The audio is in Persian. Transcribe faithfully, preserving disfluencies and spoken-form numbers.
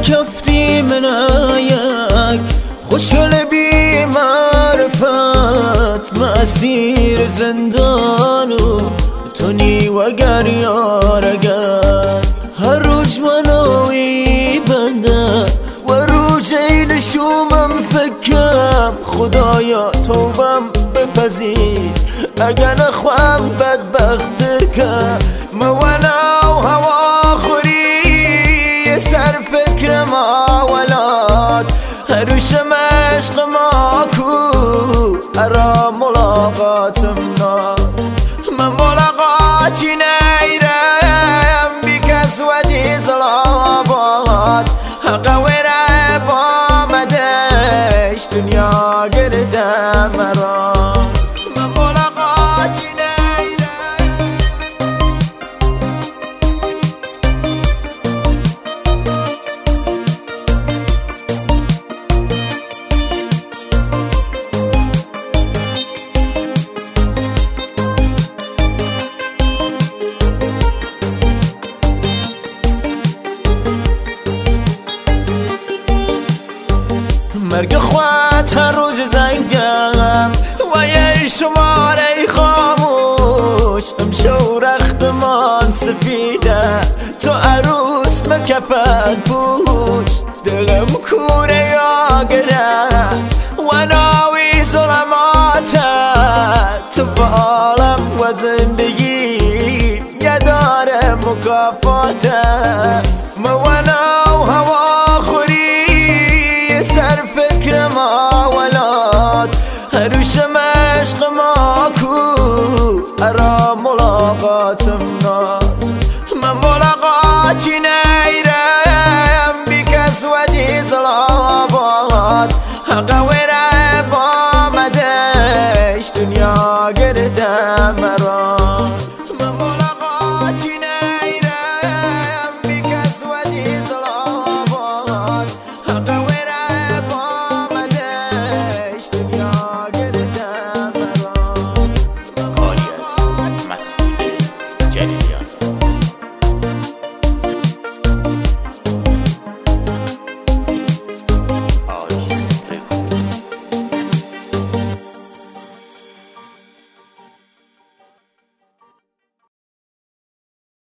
کفتی منایک خوشگل بی معرفت مسیر زندانو تونی وگر یارگر هر روز منوی بنده و روز عید شومم فکرم خدایا توبم بپذیر اگر نخوام بدبخت درکم موانا و هوا خوری سر فکر ما ولاد هروشم عشق ما کو ارا ملاقاتم نا من ملاقاتی نیرم بی کس و دیز لاباد حقا ویره با مدش دنیا گردم مرا من ملاقاتی نیرم مرگ خواهد هر روز زنگم و یه شماره خاموش امشو رختمان سفیده تو عروس مکفن پوش دلم کوره یاگره و ناوی ظلماته تو فعالم و زندگی یه داره مکافاته موانا و هوا